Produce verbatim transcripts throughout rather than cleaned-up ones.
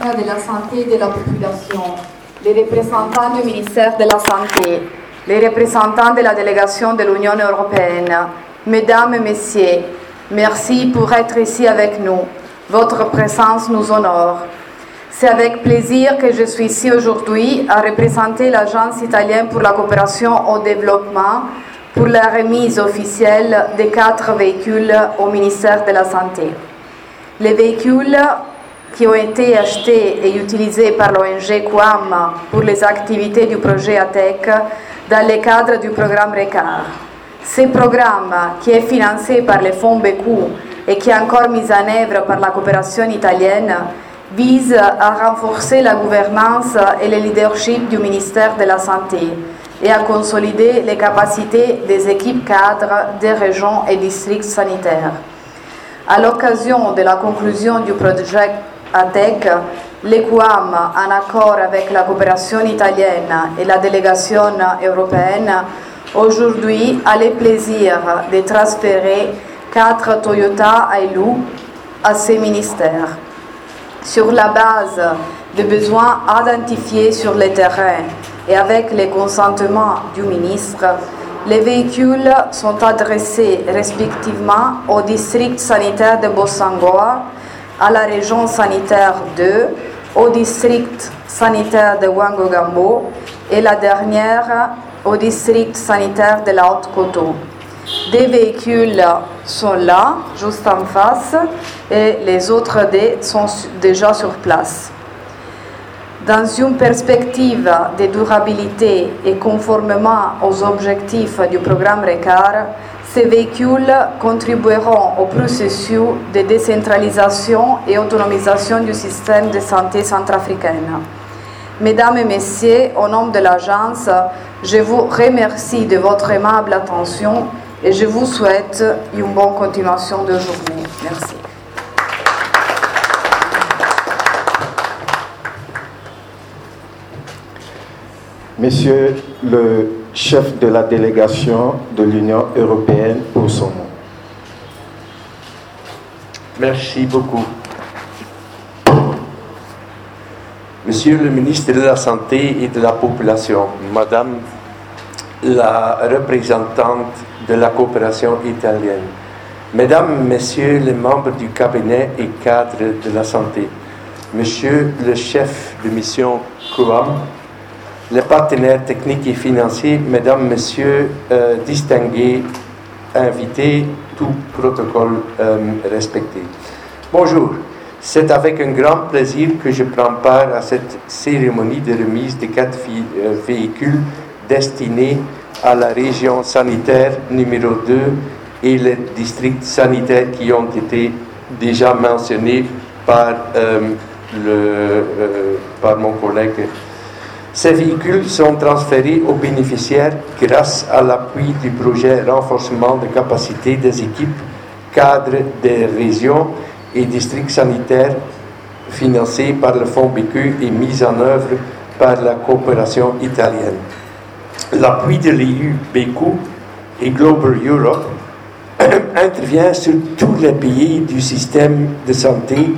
de la santé de la population, les représentants du ministère de la Santé, les représentants de la délégation de l'Union européenne, mesdames et messieurs, merci pour être ici avec nous. Votre présence nous honore. C'est avec plaisir que je suis ici aujourd'hui à représenter l'Agence italienne pour la coopération au développement pour la remise officielle des quatre véhicules au ministère de la Santé. Les véhicules qui ont été achetés et utilisés par l'O N G QAM pour les activités du projet A T E C dans le cadre du programme RECAR. Ce programme, qui est financé par le fonds Becou et qui est encore mis en œuvre par la coopération italienne, vise à renforcer la gouvernance et le leadership du ministère de la Santé et à consolider les capacités des équipes cadres des régions et districts sanitaires. À l'occasion de la conclusion du projet A T E C, le QAM, en accord avec la coopération italienne et la délégation européenne, aujourd'hui a le plaisir de transférer quatre Toyota Hilux à ces ministères. Sur la base des besoins identifiés sur le terrain et avec le consentement du ministre, les véhicules sont adressés respectivement au district sanitaire de Bossangoa, à la région sanitaire deux, au district sanitaire de Ouangougambo et la dernière au district sanitaire de la Haute-Coteau. Des véhicules sont là, juste en face, et les autres deux sont déjà sur place. Dans une perspective de durabilité et conformément aux objectifs du programme RECAR, ces véhicules contribueront au processus de décentralisation et autonomisation du système de santé centrafricain. Mesdames et messieurs, au nom de l'agence, je vous remercie de votre aimable attention et je vous souhaite une bonne continuation de journée. Merci. Monsieur le chef de la délégation de l'Union européenne pour son mot. Merci beaucoup. Monsieur le ministre de la Santé et de la Population, Madame la représentante de la coopération italienne, Mesdames, Messieurs les membres du cabinet et cadres de la santé, Monsieur le chef de mission QAM, les partenaires techniques et financiers, Mesdames, Messieurs, euh, distingués, invités, tout protocole euh, respecté. Bonjour, c'est avec un grand plaisir que je prends part à cette cérémonie de remise de quatre euh, véhicules destinés à la région sanitaire numéro deux et les districts sanitaires qui ont été déjà mentionnés par, euh, le, euh, par mon collègue. Ces véhicules sont transférés aux bénéficiaires grâce à l'appui du projet renforcement de capacité des équipes cadres des régions et districts sanitaires financés par le fonds Becou et mis en œuvre par la coopération italienne. L'appui de l'E U, Becou et Global Europe intervient sur tous les pays du système de santé.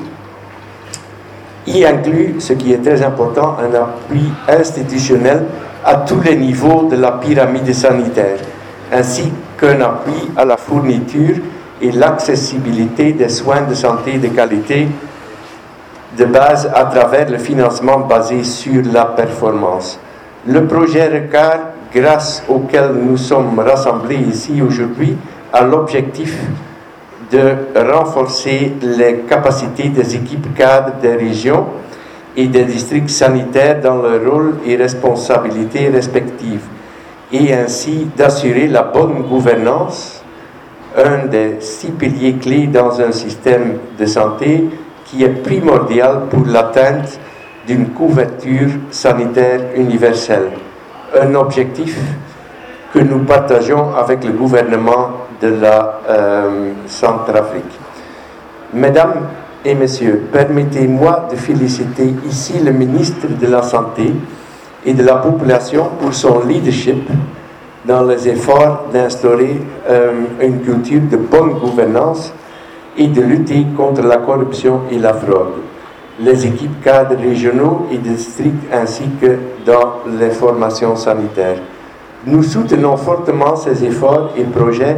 Il inclut, ce qui est très important, un appui institutionnel à tous les niveaux de la pyramide sanitaire, ainsi qu'un appui à la fourniture et l'accessibilité des soins de santé de qualité de base à travers le financement basé sur la performance. Le projet RECAR, grâce auquel nous sommes rassemblés ici aujourd'hui, a l'objectif de renforcer les capacités des équipes cadres des régions et des districts sanitaires dans leurs rôles et responsabilités respectives, et ainsi d'assurer la bonne gouvernance, un des six piliers clés dans un système de santé qui est primordial pour l'atteinte d'une couverture sanitaire universelle, un objectif que nous partageons avec le gouvernement de la euh, Centrafrique. Mesdames et Messieurs, permettez-moi de féliciter ici le ministre de la Santé et de la Population pour son leadership dans les efforts d'instaurer euh, une culture de bonne gouvernance et de lutter contre la corruption et la fraude. les équipes cadres régionaux et districts ainsi que dans les formations sanitaires. Nous soutenons fortement ces efforts et projets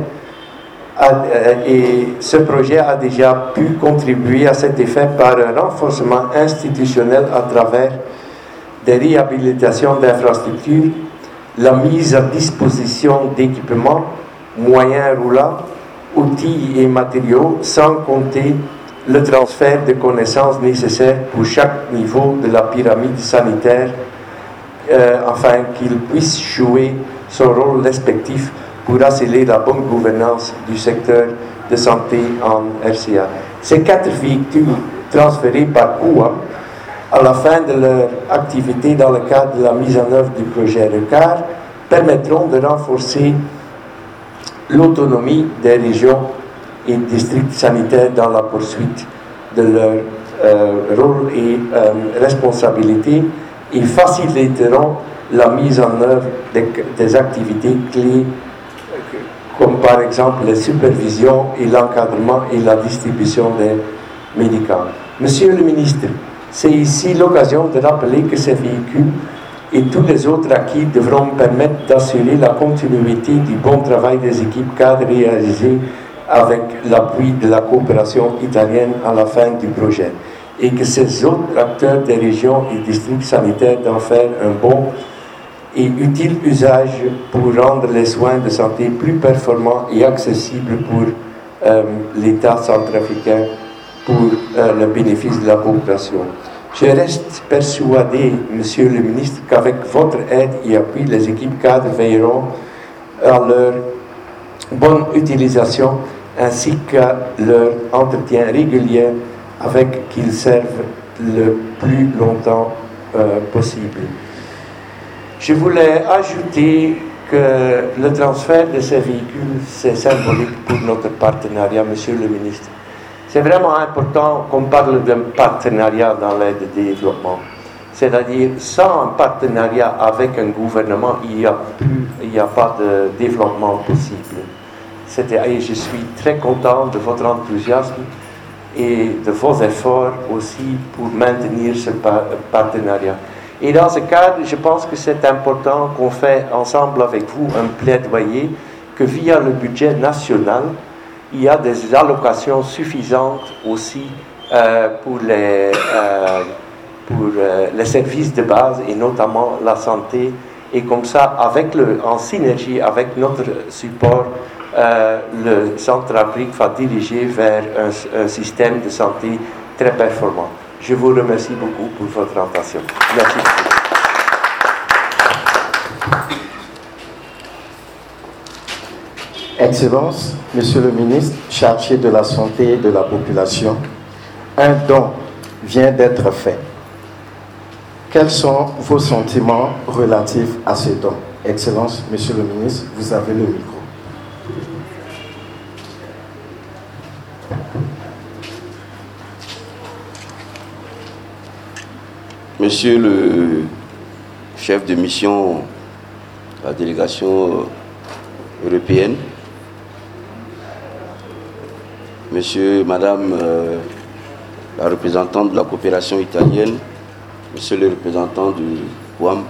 et ce projet a déjà pu contribuer à cet effet par un renforcement institutionnel à travers des réhabilitations d'infrastructures, la mise à disposition d'équipements, moyens roulants, outils et matériaux, sans compter le transfert de connaissances nécessaires pour chaque niveau de la pyramide sanitaire, euh, afin qu'il puisse jouer son rôle respectif pour assurer la bonne gouvernance du secteur de santé en R C A. Ces quatre véhicules transférés par C O A M à la fin de leur activité dans le cadre de la mise en œuvre du projet RECAR permettront de renforcer l'autonomie des régions et districts sanitaires dans la poursuite de leur euh, rôle et euh, responsabilité et faciliteront la mise en œuvre des, des activités clés comme par exemple les supervisions et l'encadrement et la distribution des médicaments. Monsieur le ministre, c'est ici l'occasion de rappeler que ces véhicules et tous les autres acquis devront permettre d'assurer la continuité du bon travail des équipes cadres réalisées avec l'appui de la coopération italienne à la fin du projet, et que ces autres acteurs des régions et districts sanitaires d'en faire un bon et utile usage pour rendre les soins de santé plus performants et accessibles pour euh, l'État centrafricain pour euh, le bénéfice de la population. Je reste persuadé, Monsieur le ministre, qu'avec votre aide et appui, les équipes cadres veilleront à leur bonne utilisation ainsi qu'à leur entretien régulier avec qu'ils servent le plus longtemps euh, possible. Je voulais ajouter que le transfert de ces véhicules, c'est symbolique pour notre partenariat, Monsieur le ministre. C'est vraiment important qu'on parle d'un partenariat dans l'aide au développement. C'est-à-dire, sans un partenariat avec un gouvernement, il n'y a, plus, il n'y a pas de développement possible. Et je suis très content de votre enthousiasme et de vos efforts aussi pour maintenir ce partenariat. Et dans ce cadre, je pense que c'est important qu'on fait ensemble avec vous un plaidoyer que via le budget national, il y a des allocations suffisantes aussi euh, pour, les, euh, pour euh, les services de base et notamment la santé. Et comme ça, avec le, en synergie avec notre support, euh, le Centrafrique va diriger vers un, un système de santé très performant. Je vous remercie beaucoup pour votre attention. Merci beaucoup. Excellences, Monsieur le ministre chargé de la santé et de la population, un don vient d'être fait. Quels sont vos sentiments relatifs à ce don? Excellences, Monsieur le ministre, vous avez le micro. Monsieur le chef de mission de la délégation européenne, Monsieur, Madame euh, la représentante de la coopération italienne, Monsieur le représentant du C O A M,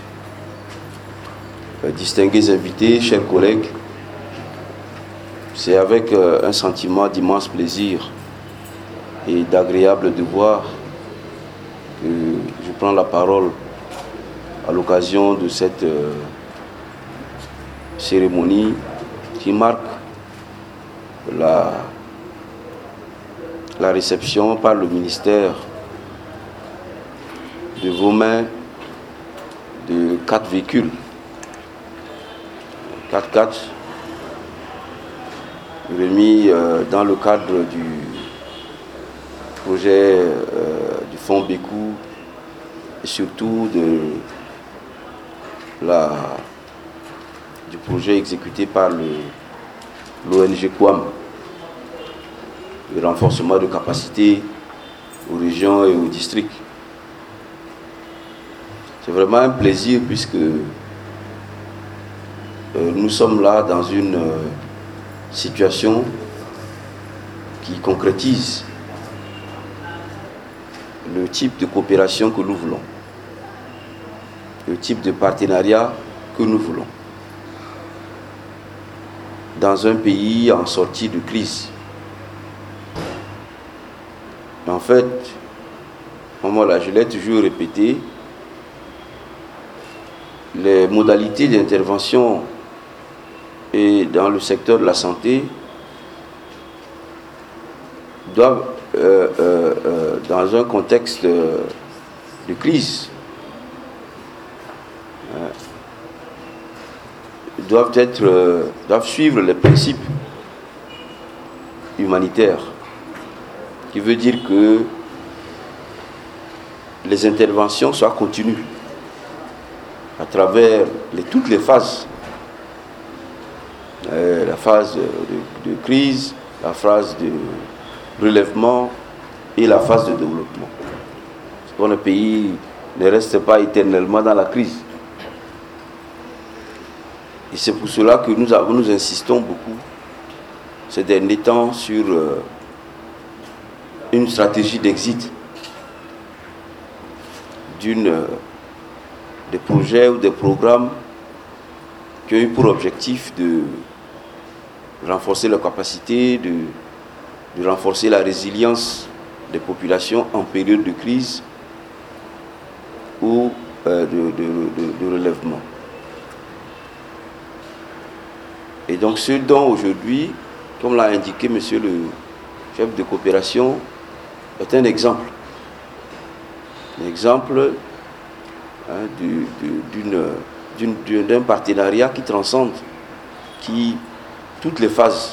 euh, distingués invités, chers collègues, c'est avec euh, un sentiment d'immense plaisir et d'agréable devoir que je prends la parole à l'occasion de cette euh, cérémonie qui marque la, la réception par le ministère de vos mains de quatre véhicules, quatre quatre remis euh, dans le cadre du projet euh, du fonds Bécou et surtout de la, du projet exécuté par l'O N G C O A M, le renforcement de capacités aux régions et aux districts. C'est vraiment un plaisir puisque euh, nous sommes là dans une euh, situation qui concrétise le type de coopération que nous voulons, le type de partenariat que nous voulons dans un pays en sortie de crise. En fait, moi là, je l'ai toujours répété, les modalités d'intervention et dans le secteur de la santé doivent, euh, euh, euh, dans un contexte de, de crise, euh, doivent, être, euh, doivent suivre les principes humanitaires, qui veut dire que les interventions soient continues à travers les, toutes les phases, euh, la phase de, de crise, la phase de relèvement et la phase de développement. Parce que le pays ne reste pas éternellement dans la crise. Et c'est pour cela que nous, avons, nous insistons beaucoup ces derniers temps sur euh, une stratégie d'exit d'une, euh, des projets ou des programmes qui ont eu pour objectif de renforcer leur capacité, de, de renforcer la résilience des populations en période de crise ou euh, de, de, de, de relèvement. Et donc ce dont aujourd'hui, comme l'a indiqué monsieur le chef de coopération, est un exemple. Un exemple hein, du, du, d'une, d'un partenariat qui transcende, qui toutes les phases,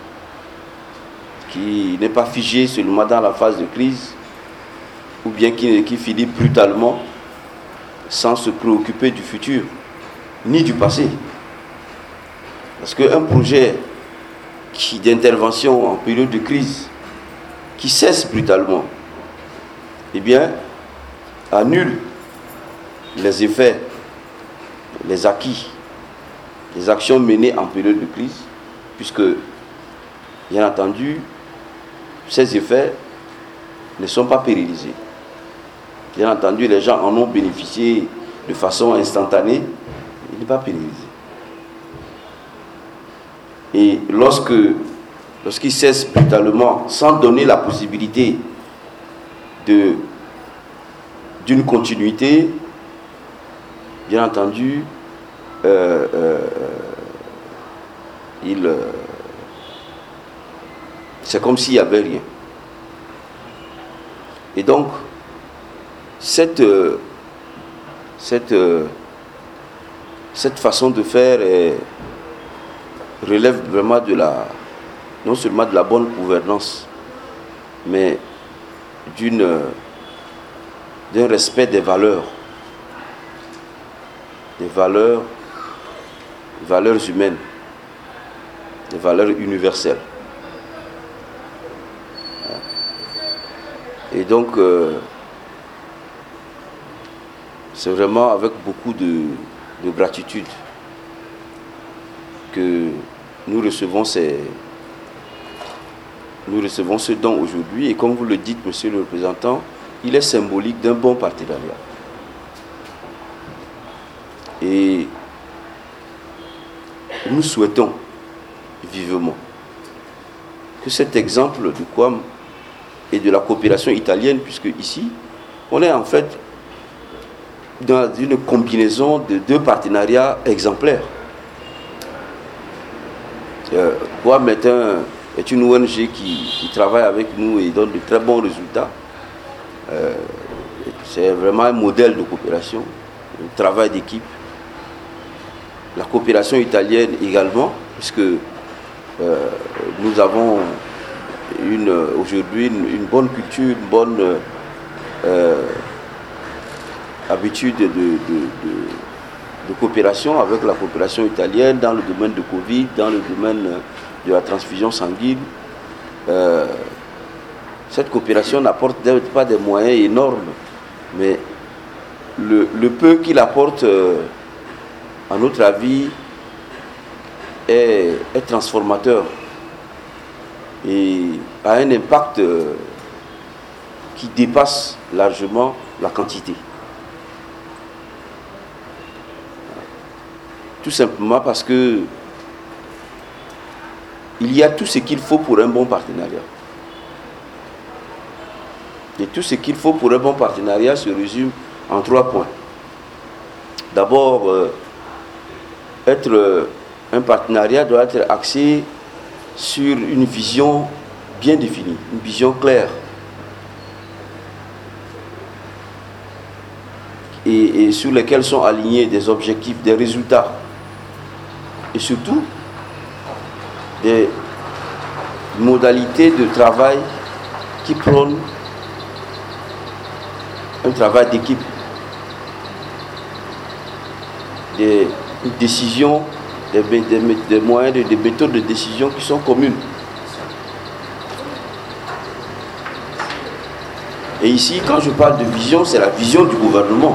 qui n'est pas figé seulement dans la phase de crise, ou bien qui, qui finit brutalement sans se préoccuper du futur, ni du passé. Parce qu'un projet qui, d'intervention en période de crise, qui cesse brutalement, eh bien, annule les effets, les acquis, les actions menées en période de crise, puisque, bien entendu, ces effets ne sont pas pérennisés. Bien entendu, les gens en ont bénéficié de façon instantanée, il n'est pas pérennisé. Et lorsque, lorsqu'il cesse brutalement, sans donner la possibilité de, d'une continuité, bien entendu, euh, euh, il, euh, c'est comme s'il n'y avait rien. Et donc, cette, euh, cette, euh, cette façon de faire est, relève vraiment de la, non seulement de la bonne gouvernance, mais d'une, d'un respect des valeurs, des valeurs, des valeurs humaines, des valeurs universelles. Et donc, euh, c'est vraiment avec beaucoup de, de gratitude que nous recevons, ces, nous recevons ce don aujourd'hui. Et comme vous le dites, monsieur le représentant, il est symbolique d'un bon partenariat. Et nous souhaitons vivement que cet exemple de Quam et de la coopération italienne, puisque ici, on est en fait dans une combinaison de deux partenariats exemplaires. Euh, Quam est, un, est une O N G qui, qui travaille avec nous et donne de très bons résultats. Euh, c'est vraiment un modèle de coopération, un travail d'équipe. La coopération italienne également, puisque euh, nous avons une, aujourd'hui une, une bonne culture, une bonne euh, habitude de, de, de, de coopération avec la coopération italienne dans le domaine de Covid, dans le domaine de la transfusion sanguine. Euh, cette coopération n'apporte pas des moyens énormes, mais le, le peu qu'il apporte, euh, à notre avis, est, est transformateur et a un impact euh, qui dépasse largement la quantité. Tout simplement parce que il y a tout ce qu'il faut pour un bon partenariat. Et tout ce qu'il faut pour un bon partenariat se résume en trois points. D'abord, euh, être, euh, un partenariat doit être axé sur une vision bien définie, une vision claire. Et, et sur lesquels sont alignés des objectifs, des résultats. Et surtout, des modalités de travail qui prônent un travail d'équipe, des décisions, des, des, des moyens, des, des méthodes de décision qui sont communes. Et ici, quand je parle de vision, c'est la vision du gouvernement.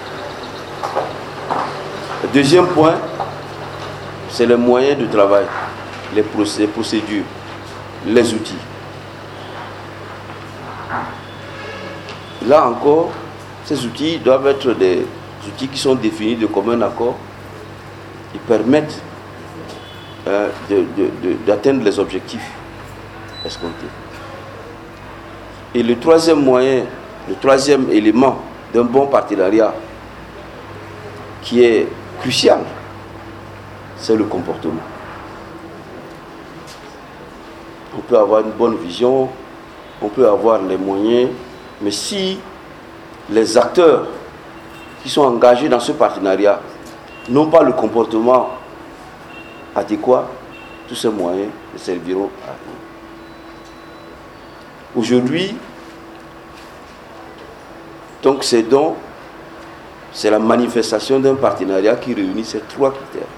Le deuxième point, c'est les moyens de travail, les procédures, les outils. Là encore, ces outils doivent être des outils qui sont définis de commun accord et permettent euh, de, de, de, d'atteindre les objectifs escomptés. Et le troisième moyen, le troisième élément d'un bon partenariat qui est crucial, c'est le comportement. On peut avoir une bonne vision, on peut avoir les moyens, mais si les acteurs qui sont engagés dans ce partenariat n'ont pas le comportement adéquat, tous ces moyens ne serviront à rien. Aujourd'hui, donc c'est donc c'est la manifestation d'un partenariat qui réunit ces trois critères.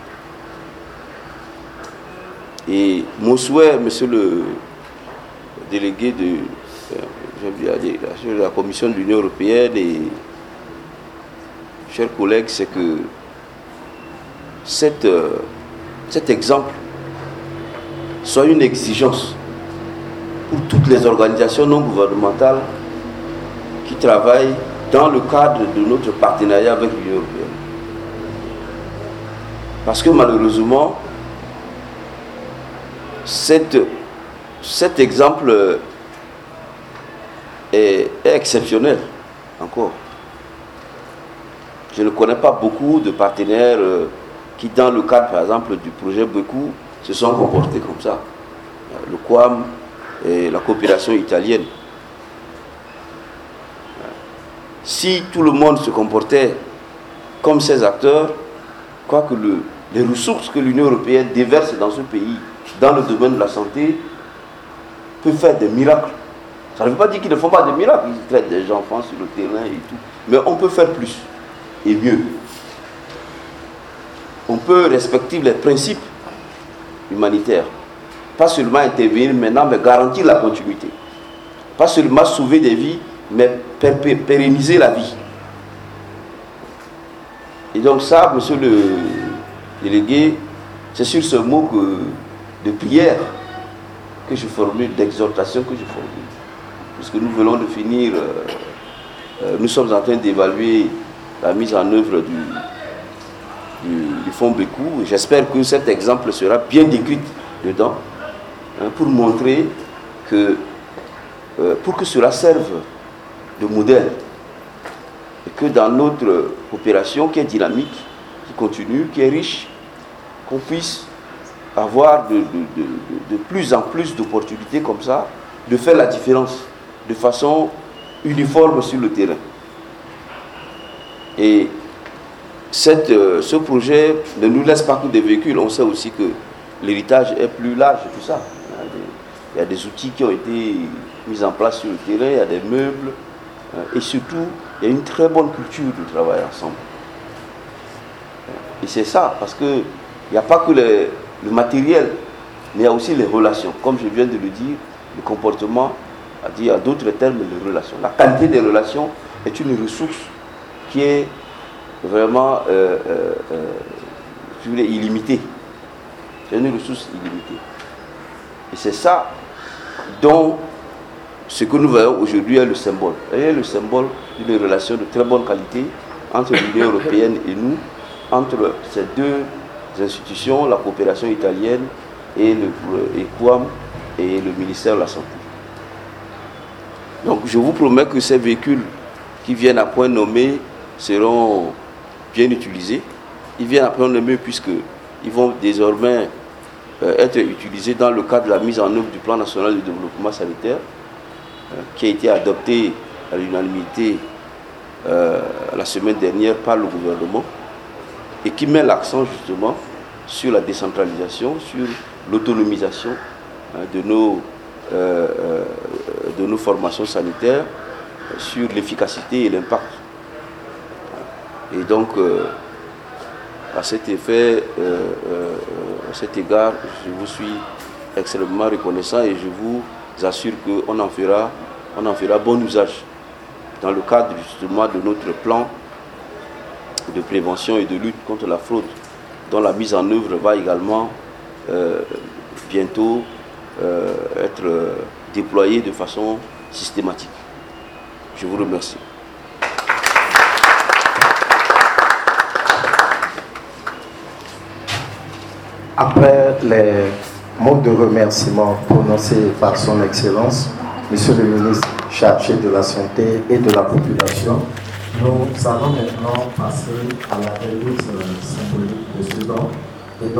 Et mon souhait, monsieur le délégué de, de la Commission de l'Union européenne et chers collègues, c'est que cette, cet exemple soit une exigence pour toutes les organisations non gouvernementales qui travaillent dans le cadre de notre partenariat avec l'Union européenne. Parce que malheureusement, cette, cet exemple est, est exceptionnel encore. Je ne connais pas beaucoup de partenaires qui, dans le cadre, par exemple, du projet Bekou, se sont comportés comme ça. Le Q O A M et la coopération italienne. Si tout le monde se comportait comme ces acteurs, je crois que le, les ressources que l'Union européenne déverse dans ce pays, dans le domaine de la santé, peuvent faire des miracles. Ça ne veut pas dire qu'ils ne font pas de miracles, ils traitent des enfants sur le terrain et tout. Mais on peut faire plus et mieux. On peut respecter les principes humanitaires. Pas seulement intervenir maintenant, mais garantir la continuité. Pas seulement sauver des vies, mais pérenniser la vie. Et donc ça, monsieur le délégué, c'est sur ce mot que, de prière que je formule, d'exhortation que je formule. Parce que nous venons de finir, euh, euh, nous sommes en train d'évaluer la mise en œuvre du, du, du fonds Bekou. J'espère que cet exemple sera bien décrit dedans, hein, pour montrer que, euh, pour que cela serve de modèle. Et que dans notre coopération qui est dynamique, qui continue, qui est riche, qu'on puisse avoir de, de, de, de plus en plus d'opportunités comme ça, de faire la différence de façon uniforme sur le terrain. Et cette, euh, ce projet ne nous laisse pas que des véhicules. On sait aussi que l'héritage est plus large que ça. Il y a des, il y a des outils qui ont été mis en place sur le terrain, il y a des meubles, euh, et surtout, il y a une très bonne culture de travail ensemble. Et c'est ça, parce qu'il n'y a pas que les, le matériel, mais il y a aussi les relations. Comme je viens de le dire, le comportement, à dire à d'autres termes, les relations. La qualité des relations est une ressource qui est vraiment euh, euh, euh, illimitée. C'est une ressource illimitée. Et c'est ça dont ce que nous voyons aujourd'hui est le symbole. Et le symbole d'une relation de très bonne qualité entre l'Union européenne et nous, entre ces deux institutions, la coopération italienne et le EQUAM et le ministère de la Santé. Donc je vous promets que ces véhicules qui viennent à point nommé seront bien utilisés. Ils viennent à point nommé puisqu'ils vont désormais euh, être utilisés dans le cadre de la mise en œuvre du plan national de développement sanitaire euh, qui a été adopté à l'unanimité euh, la semaine dernière par le gouvernement et qui met l'accent justement sur la décentralisation, sur l'autonomisation hein, de nos Euh, euh, de nos formations sanitaires, euh, sur l'efficacité et l'impact. Et donc, euh, à cet effet, euh, euh, à cet égard, je vous suis extrêmement reconnaissant et je vous assure qu'on en fera, on en fera bon usage dans le cadre justement de notre plan de prévention et de lutte contre la fraude, dont la mise en œuvre va également euh, bientôt Euh, être euh, déployé de façon systématique. Je vous remercie. Après les mots de remerciement prononcés par son Excellence, Monsieur le ministre chargé de la Santé et de la Population, nous allons maintenant passer à la déroute symbolique de ce don.